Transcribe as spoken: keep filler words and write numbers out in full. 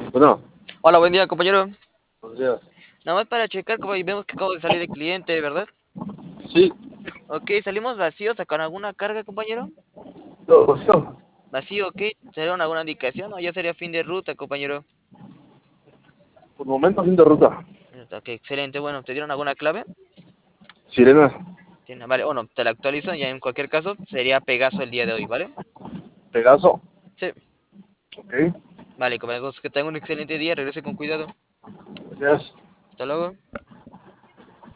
Bueno, Hola, buen día, compañero. buenos días. Nada más para checar, como vemos que acabo de salir el cliente, ¿verdad? Sí, Ok, salimos vacíos, ¿con alguna carga, compañero? no, pues no. Vacío, ok. ¿Sería alguna indicación o ya sería fin de ruta, compañero? Por momento fin de ruta. Ok, excelente. Bueno, ¿te dieron alguna clave? Sirena, Tiene- Vale, bueno, te la actualizo. Ya en cualquier caso, sería Pegaso el día de hoy, ¿vale? Pegaso. Sí. Ok, Vale, compañeros, que tengan un excelente día. Regrese con cuidado. gracias. Hasta luego.